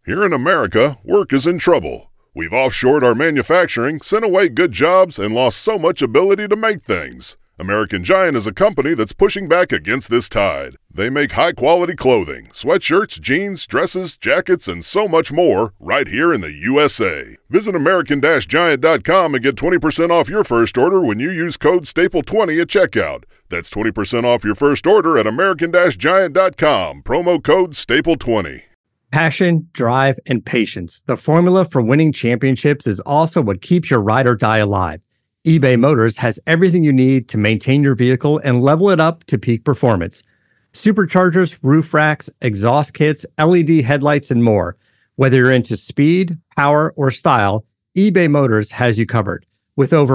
Here in America, work is in trouble. We've offshored our manufacturing, sent away good jobs, and lost so much ability to make things. American Giant is a company that's pushing back against this tide. They make high-quality clothing, sweatshirts, jeans, dresses, jackets, and so much more right here in the USA. Visit American-Giant.com and get 20% off your first order when you use code STAPLE20 at checkout. That's 20% off your first order at American-Giant.com. Promo code STAPLE20. Passion, drive, and patience. The formula for winning championships is also what keeps your ride or die alive. eBay Motors has everything you need to maintain your vehicle and level it up to peak performance. Superchargers, roof racks, exhaust kits, LED headlights, and more. Whether you're into speed, power, or style, eBay Motors has you covered. With over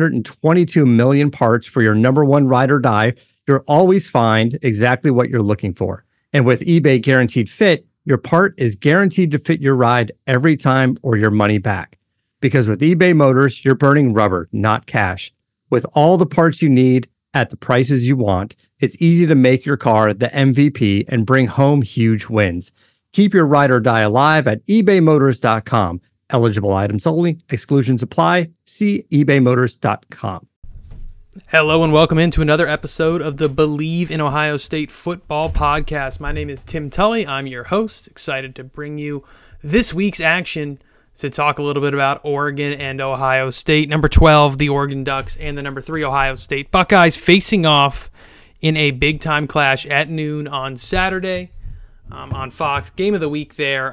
122 million parts for your number one ride or die, you'll always find exactly what you're looking for. And with eBay Guaranteed Fit, your part is guaranteed to fit your ride every time or your money back. Because with eBay Motors, you're burning rubber, not cash. With all the parts you need at the prices you want, it's easy to make your car the MVP and bring home huge wins. Keep your ride or die alive at ebaymotors.com. Eligible items only. Exclusions apply. See ebaymotors.com. Hello and welcome into another episode of the Believe in Ohio State Football podcast. My name is Tim Tully. I'm your host. Excited to bring you this week's action to talk a little bit about Oregon and Ohio State. Number 12, the Oregon Ducks, and the number 3, Ohio State Buckeyes facing off in a big-time clash at noon on Saturday on Fox. Game of the week there,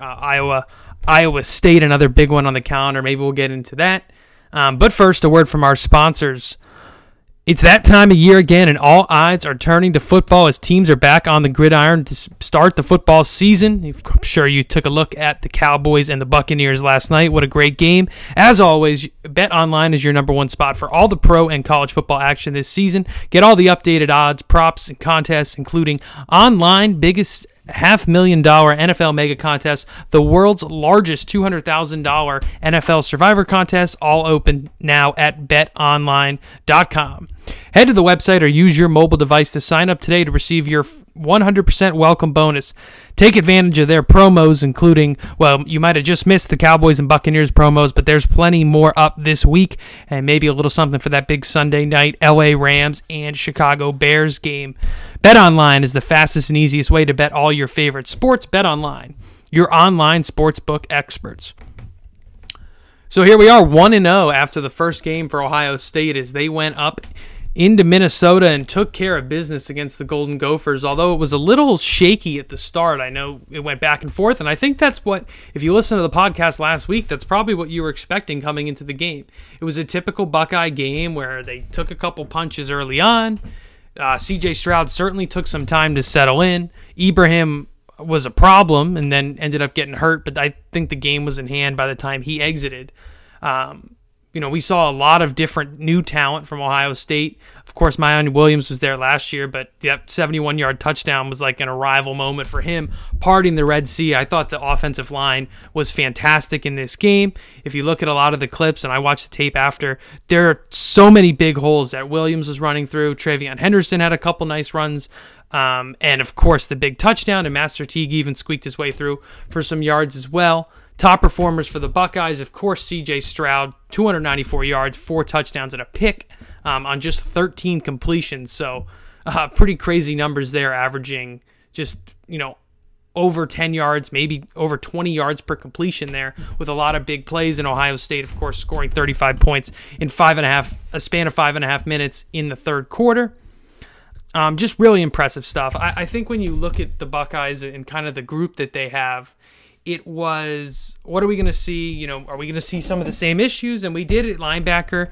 Iowa State, another big one on the calendar. Maybe we'll get into that. But first, a word from our sponsors. It's that time of year again, and all eyes are turning to football as teams are back on the gridiron to start the football season. I'm sure you took a look at the Cowboys and the Buccaneers last night. What a great game. As always, BetOnline is your number one spot for all the pro and college football action this season. Get all the updated odds, props, and contests, including online biggest $500,000 NFL Mega Contest, the world's largest $200,000 NFL Survivor Contest, all open now at betonline.com. Head to the website or use your mobile device to sign up today to receive your 100% welcome bonus. Take advantage of their promos, including, well, you might have just missed the Cowboys and Buccaneers promos, but there's plenty more up this week, and maybe a little something for that big Sunday night LA Rams and Chicago Bears game. BetOnline is the fastest and easiest way to bet all your favorite sports. BetOnline, your online sportsbook experts. So here we are, 1-0 after the first game for Ohio State as they went up into Minnesota and took care of business against the Golden Gophers, although it was a little shaky at the start. I know it went back and forth, and I think that's what, if you listen to the podcast last week, that's probably what you were expecting coming into the game. It was a typical Buckeye game where they took a couple punches early on. C.J. Stroud certainly took some time to settle in. Ibrahim was a problem and then ended up getting hurt, but I think the game was in hand by the time he exited. We saw a lot of different new talent from Ohio State. Of course, Miyan Williams was there last year, but that 71-yard touchdown was like an arrival moment for him, parting the Red Sea. I thought the offensive line was fantastic in this game. If you look at a lot of the clips, and I watched the tape after, there are so many big holes that Williams was running through. Travion Henderson had a couple nice runs. And, of course, the big touchdown, and Master Teague even squeaked his way through for some yards as well. Top performers for the Buckeyes, of course, C.J. Stroud, 294 yards, 4 touchdowns, and a pick on just 13 completions. So pretty crazy numbers there, averaging just, over 10 yards, maybe over 20 yards per completion there, with a lot of big plays. In Ohio State, of course, scoring 35 points in a span of 5.5 minutes in the third quarter. Just really impressive stuff. I think when you look at the Buckeyes and kind of the group that they have, it was, what are we going to see? Are we going to see some of the same issues? And we did at linebacker.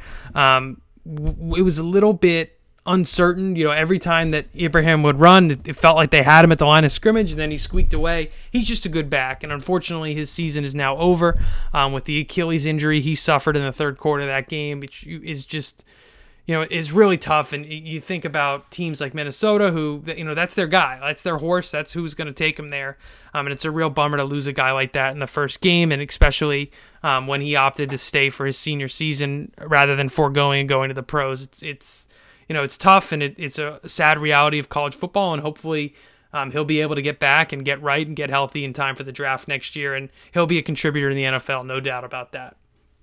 It was a little bit uncertain. Every time that Ibrahim would run, it felt like they had him at the line of scrimmage, and then he squeaked away. He's just a good back, and unfortunately his season is now over with the Achilles injury he suffered in the third quarter of that game, which is just, is really tough. And you think about teams like Minnesota who, that's their guy. That's their horse. That's who's going to take him there. And it's a real bummer to lose a guy like that in the first game, and especially when he opted to stay for his senior season rather than foregoing and going to the pros. It's tough, and it's a sad reality of college football, and hopefully He'll be able to get back and get right and get healthy in time for the draft next year, and he'll be a contributor in the NFL, no doubt about that.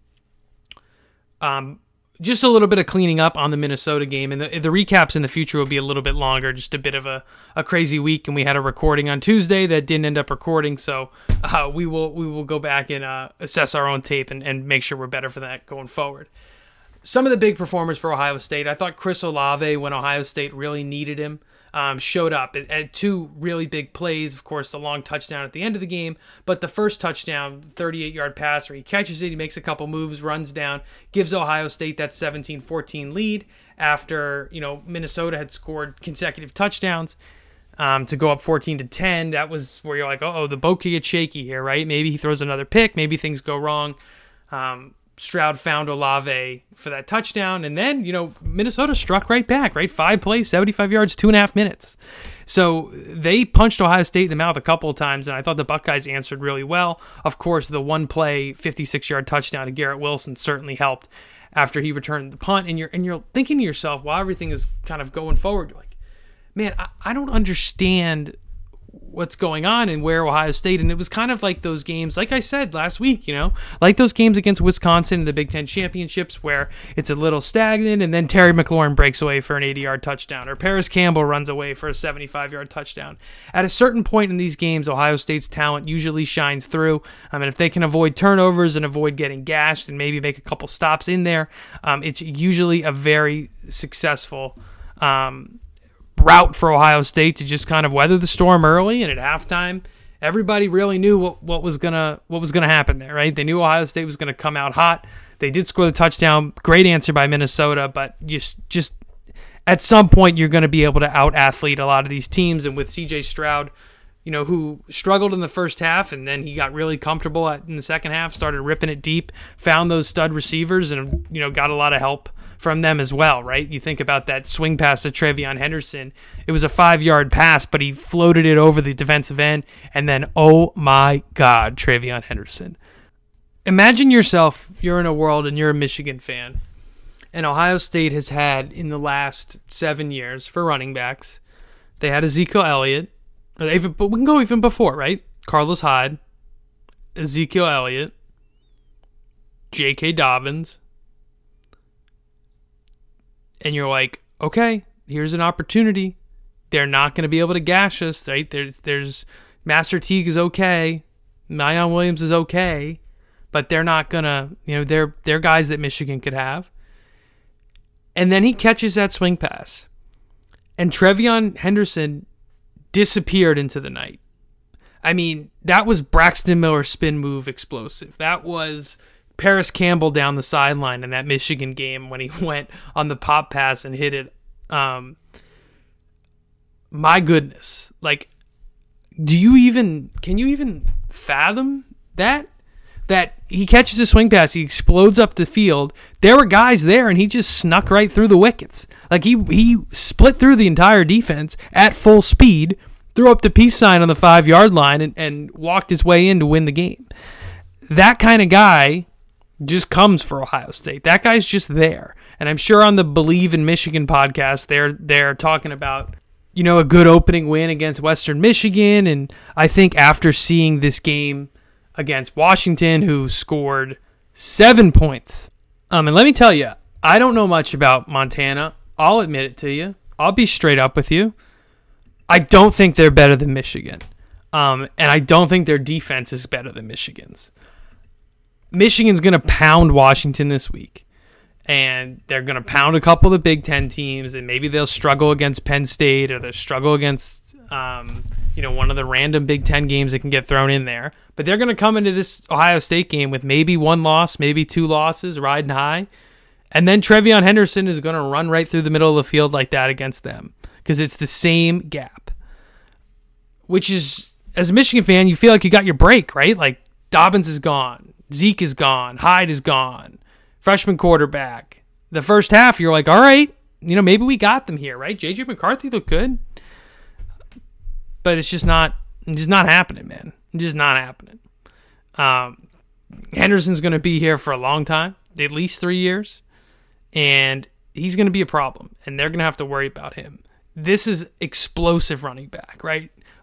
Just a little bit of cleaning up on the Minnesota game, and the recaps in the future will be a little bit longer, just a bit of a crazy week, and we had a recording on Tuesday that didn't end up recording, so we will go back and assess our own tape and make sure we're better for that going forward. Some of the big performers for Ohio State, I thought Chris Olave, when Ohio State really needed him, showed up at two really big plays. Of course, the long touchdown at the end of the game, but the first touchdown, 38-yard pass where he catches it, he makes a couple moves, runs down, gives Ohio State that 17-14 lead after, Minnesota had scored consecutive touchdowns to go up 14-10. That was where you're like, the boat could get shaky here, right? Maybe he throws another pick, maybe things go wrong. Stroud found Olave for that touchdown, and then, Minnesota struck right back, right? 5 plays, 75 yards, 2.5 minutes. So they punched Ohio State in the mouth a couple of times, and I thought the Buckeyes answered really well. Of course, the one play, 56-yard touchdown to Garrett Wilson certainly helped after he returned the punt, and you're thinking to yourself, while everything is kind of going forward, you're like, man, I don't understand what's going on and where Ohio State, and it was kind of like those games, like I said last week, like those games against Wisconsin in the Big Ten championships where it's a little stagnant, and then Terry McLaurin breaks away for an 80-yard touchdown, or Paris Campbell runs away for a 75-yard touchdown. At a certain point in these games, Ohio State's talent usually shines through. If they can avoid turnovers and avoid getting gashed and maybe make a couple stops in there, it's usually a very successful route for Ohio State to just kind of weather the storm early, and at halftime everybody really knew what was gonna happen there, right? They knew Ohio State was gonna come out hot. They did score the touchdown, great answer by Minnesota, but just at some point you're gonna be able to out athlete a lot of these teams. And with CJ Stroud, who struggled in the first half, and then he got really comfortable in the second half, started ripping it deep, found those stud receivers, and got a lot of help from them as well, right? You think about that swing pass to TreVeyon Henderson. It was a 5-yard pass, but he floated it over the defensive end, and then, oh my God, TreVeyon Henderson. Imagine yourself, you're in a world and you're a Michigan fan, and Ohio State has had, in the last 7 years for running backs, they had Ezekiel Elliott, but we can go even before, right? Carlos Hyde, Ezekiel Elliott, J.K. Dobbins. And you're like, okay, here's an opportunity. They're not going to be able to gash us, right? There's Master Teague is okay. Miyan Williams is okay. But they're not going to, they're guys that Michigan could have. And then he catches that swing pass. And TreVeyon Henderson disappeared into the night. That was Braxton Miller spin move explosive. That was Paris Campbell down the sideline in that Michigan game when he went on the pop pass and hit it. My goodness. Can you even fathom that? That he catches a swing pass, he explodes up the field. There were guys there, and he just snuck right through the wickets. He split through the entire defense at full speed, threw up the peace sign on the 5-yard line, and walked his way in to win the game. That kind of guy just comes for Ohio State. That guy's just there. And I'm sure on the Believe in Michigan podcast, they're talking about, a good opening win against Western Michigan. And I think after seeing this game against Washington, who scored 7 points. And let me tell you, I don't know much about Montana. I'll admit it to you. I'll be straight up with you. I don't think they're better than Michigan. And I don't think their defense is better than Michigan's. Michigan's going to pound Washington this week. And they're going to pound a couple of the Big Ten teams, and maybe they'll struggle against Penn State, or they'll struggle against one of the random Big Ten games that can get thrown in there. But they're going to come into this Ohio State game with maybe 1 loss, maybe 2 losses, riding high. And then TreVeyon Henderson is going to run right through the middle of the field like that against them, because it's the same gap. Which is, as a Michigan fan, you feel like you got your break, right? Like, Dobbins is gone. Zeke is gone. Hyde is gone. Freshman quarterback. The first half, you're like, all right, maybe we got them here, right? J.J. McCarthy looked good. But it's just not happening, man. It's just not happening. Henderson's going to be here for a long time, at least 3 years. And he's going to be a problem. And they're going to have to worry about him. This is explosive running back, right?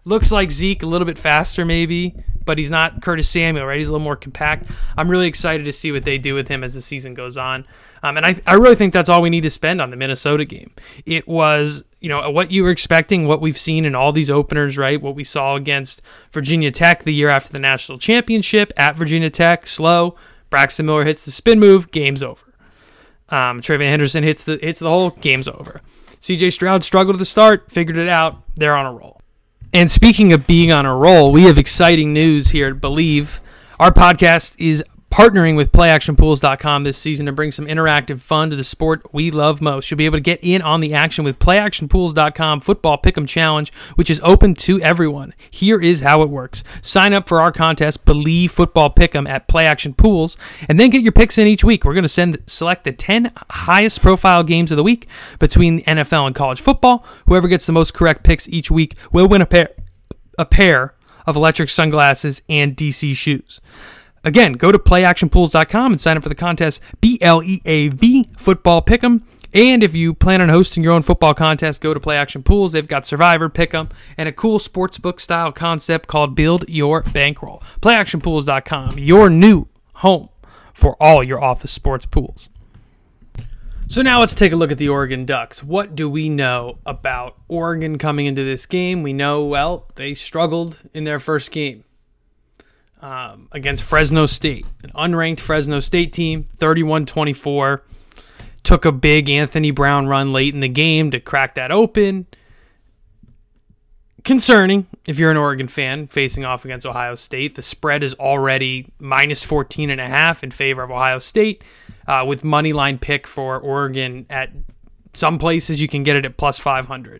Looks like Zeke, a little bit faster maybe, but he's not Curtis Samuel, right? He's a little more compact. I'm really excited to see what they do with him as the season goes on. And I really think that's all we need to spend on the Minnesota game. It was, what you were expecting, what we've seen in all these openers, right? What we saw against Virginia Tech the year after the national championship at Virginia Tech, slow. Braxton Miller hits the spin move, game's over. TreVeyon Henderson hits the hole, game's over. CJ Stroud struggled at the start, figured it out, they're on a roll. And speaking of being on a roll, we have exciting news here at Believe. Our podcast is partnering with PlayActionPools.com this season to bring some interactive fun to the sport we love most. You'll be able to get in on the action with PlayActionPools.com Football Pick'em Challenge, which is open to everyone. Here is how it works. Sign up for our contest, Believe Football Pick'em at PlayActionPools, and then get your picks in each week. We're going to select the 10 highest profile games of the week between the NFL and college football. Whoever gets the most correct picks each week will win a pair of electric sunglasses and DC shoes. Again, go to playactionpools.com and sign up for the contest, BLEAV Football Pick'em. And if you plan on hosting your own football contest, go to Play Action Pools. They've got Survivor, Pick'em, and a cool sportsbook style concept called Build Your Bankroll. Playactionpools.com, your new home for all your office sports pools. So now let's take a look at the Oregon Ducks. What do we know about Oregon coming into this game? We know, well, they struggled in their first game. Against Fresno State, an unranked Fresno State team, 31-24. Took a big Anthony Brown run late in the game to crack that open. Concerning if you're an Oregon fan facing off against Ohio State. The spread is already minus 14.5 in favor of Ohio State, with moneyline pick for Oregon at some places you can get it at plus 500.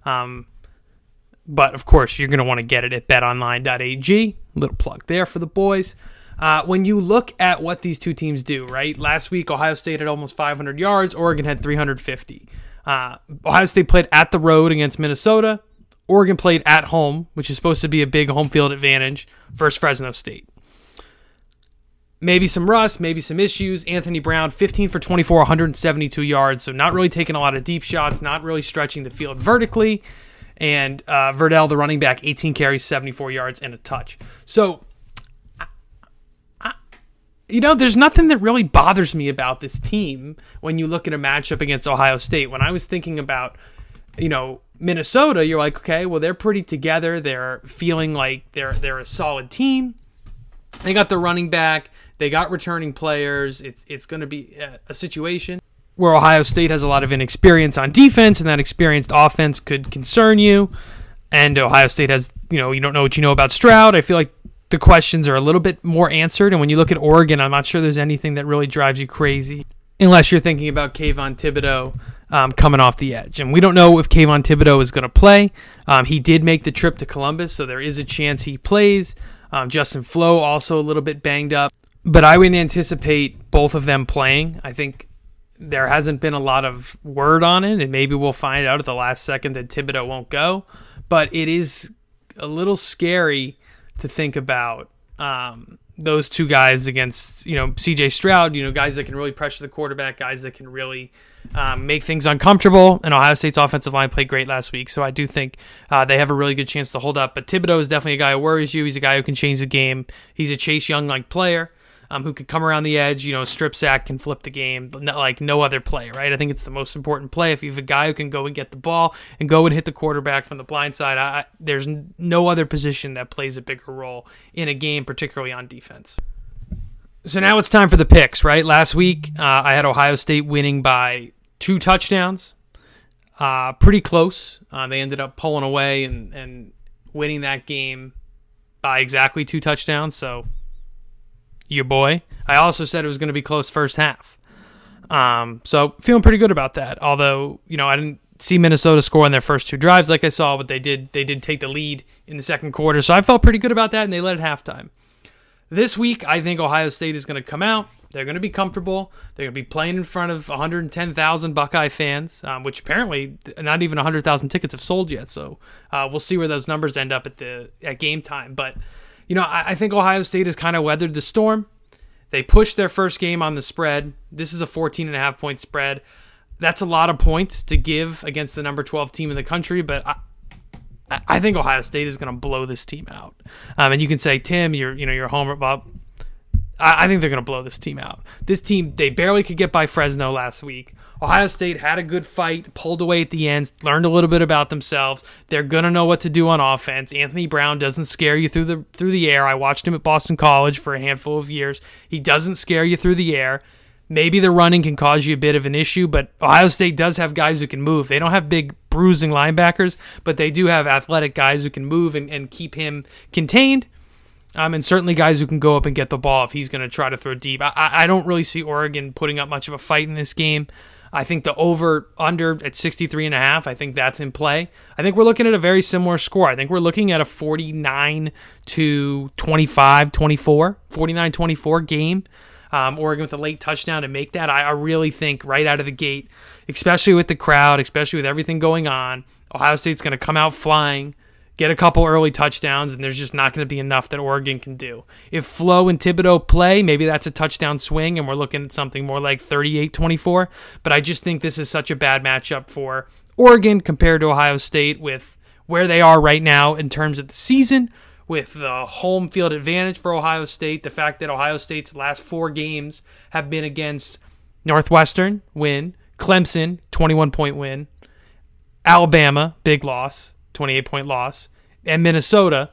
But, of course, you're going to want to get it at betonline.ag. Little plug there for the boys. When you look at what these two teams do, right? Last week, Ohio State had almost 500 yards. Oregon had 350. Ohio State played at the road against Minnesota. Oregon played at home, which is supposed to be a big home field advantage, versus Fresno State. Maybe some rust, maybe some issues. Anthony Brown, 15 for 24, 172 yards. So not really taking a lot of deep shots, not really stretching the field vertically. And Verdell, the running back, 18 carries, 74 yards, and a touch. So, there's nothing that really bothers me about this team when you look at a matchup against Ohio State. When I was thinking about, Minnesota, you're like, okay, well, they're pretty together. They're feeling like they're a solid team. They got the running back. They got returning players. It's going to be a situation where Ohio State has a lot of inexperience on defense, and that experienced offense could concern you. And Ohio State has, you don't know what you know about Stroud. I feel like the questions are a little bit more answered. And when you look at Oregon, I'm not sure there's anything that really drives you crazy, unless you're thinking about Kayvon Thibodeau coming off the edge. And we don't know if Kayvon Thibodeau is going to play. He did make the trip to Columbus, so there is a chance he plays. Justin Flo also a little bit banged up. But I would anticipate both of them playing. I think there hasn't been a lot of word on it, and maybe we'll find out at the last second that Thibodeau won't go. But it is a little scary to think about those two guys against, CJ Stroud, guys that can really pressure the quarterback, guys that can really make things uncomfortable. And Ohio State's offensive line played great last week, so I do think they have a really good chance to hold up. But Thibodeau is definitely a guy who worries you. He's a guy who can change the game. He's a Chase Young-like player. Who can come around the edge, strip sack, can flip the game like no other play, right? I think it's the most important play. If you have a guy who can go and get the ball and go and hit the quarterback from the blind side, there's no other position that plays a bigger role in a game, particularly on defense. So now it's time for the picks, right? Last week, I had Ohio State winning by 2 touchdowns. Pretty close. They ended up pulling away and winning that game by exactly 2 touchdowns, so your boy. I also said it was going to be close first half. So feeling pretty good about that. Although, I didn't see Minnesota score on their first 2 drives like I saw, but they did take the lead in the second quarter. So I felt pretty good about that, and they led at halftime. This week, I think Ohio State is going to come out. They're going to be comfortable. They're going to be playing in front of 110,000 Buckeye fans, which apparently not even 100,000 tickets have sold yet. So we'll see where those numbers end up at game time. But I think Ohio State has kind of weathered the storm. They pushed their first game on the spread. This is a 14.5-point spread. That's a lot of points to give against the number 12 team in the country, but I think Ohio State is going to blow this team out. And you can say, Tim, you're homer, Bob. I think they're going to blow this team out. This team, they barely could get by Fresno last week. Ohio State had a good fight, pulled away at the end, learned a little bit about themselves. They're going to know what to do on offense. Anthony Brown doesn't scare you through the air. I watched him at Boston College for a handful of years. He doesn't scare you through the air. Maybe the running can cause you a bit of an issue, but Ohio State does have guys who can move. They don't have big bruising linebackers, but they do have athletic guys who can move and keep him contained. And certainly guys who can go up and get the ball if he's going to try to throw deep. I don't really see Oregon putting up much of a fight in this game. I think the over-under at 63.5, I think that's in play. I think we're looking at a very similar score. I think we're looking at a 49-25, 49-24 game. Oregon with a late touchdown to make that. I really think right out of the gate, especially with the crowd, especially with everything going on, Ohio State's going to come out flying, get a couple early touchdowns, and there's just not going to be enough that Oregon can do. If Flo and Thibodeau play, maybe that's a touchdown swing, and we're looking at something more like 38-24. But I just think this is such a bad matchup for Oregon compared to Ohio State with where they are right now in terms of the season, with the home field advantage for Ohio State, the fact that Ohio State's last 4 games have been against Northwestern, win, Clemson, 21-point win, Alabama, big loss, 28-point loss, and Minnesota,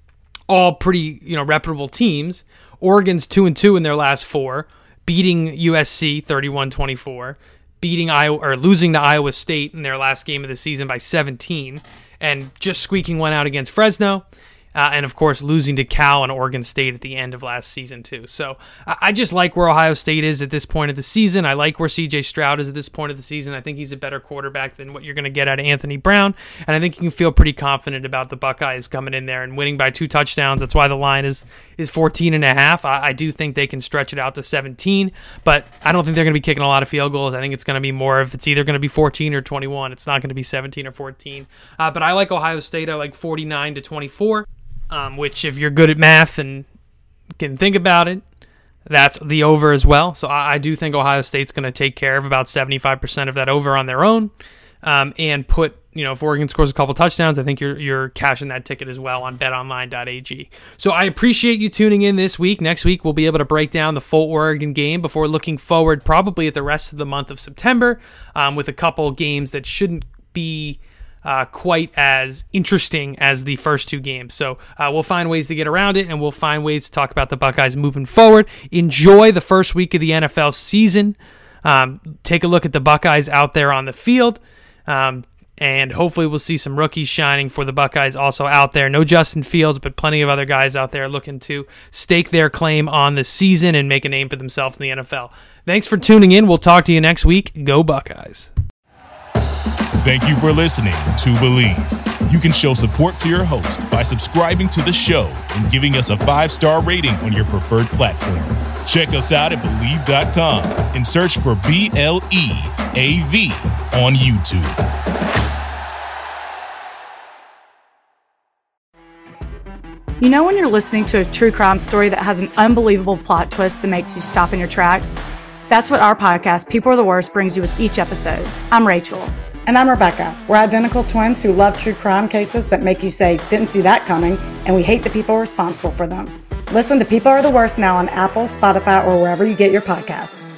all pretty reputable teams. Oregon's 2-2 in their last 4, beating USC 31-24, beating Iowa or losing to Iowa State in their last game of the season by 17, and just squeaking one out against Fresno. And, of course, losing to Cal and Oregon State at the end of last season, too. So I just like where Ohio State is at this point of the season. I like where C.J. Stroud is at this point of the season. I think he's a better quarterback than what you're going to get out of Anthony Brown. And I think you can feel pretty confident about the Buckeyes coming in there and winning by 2 touchdowns. That's why the line is 14.5. I do think they can stretch it out to 17. But I don't think they're going to be kicking a lot of field goals. I think it's going to be more of it's either going to be 14 or 21. It's not going to be 17 or 14. But I like Ohio State. I like 49-24. Which, if you're good at math and can think about it, that's the over as well. So I do think Ohio State's going to take care of about 75% of that over on their own, and put, if Oregon scores a couple touchdowns, I think you're cashing that ticket as well on betonline.ag. So I appreciate you tuning in this week. Next week, we'll be able to break down the full Oregon game before looking forward probably at the rest of the month of September, with a couple games that shouldn't be quite as interesting as the first 2 games. So we'll find ways to get around it, and we'll find ways to talk about the Buckeyes moving forward. Enjoy the first week of the NFL season. Take a look at the Buckeyes out there on the field, and hopefully we'll see some rookies shining for the Buckeyes also out there. No Justin Fields, but plenty of other guys out there looking to stake their claim on the season and make a name for themselves in the NFL. Thanks for tuning in. We'll talk to you next week. Go Buckeyes. Thank you for listening to Believe. You can show support to your host by subscribing to the show and giving us a 5-star rating on your preferred platform. Check us out at Believe.com and search for BLEAV on YouTube. When you're listening to a true crime story that has an unbelievable plot twist that makes you stop in your tracks? That's what our podcast, People Are the Worst, brings you with each episode. I'm Rachel. And I'm Rebecca. We're identical twins who love true crime cases that make you say, didn't see that coming, and we hate the people responsible for them. Listen to People Are the Worst now on Apple, Spotify, or wherever you get your podcasts.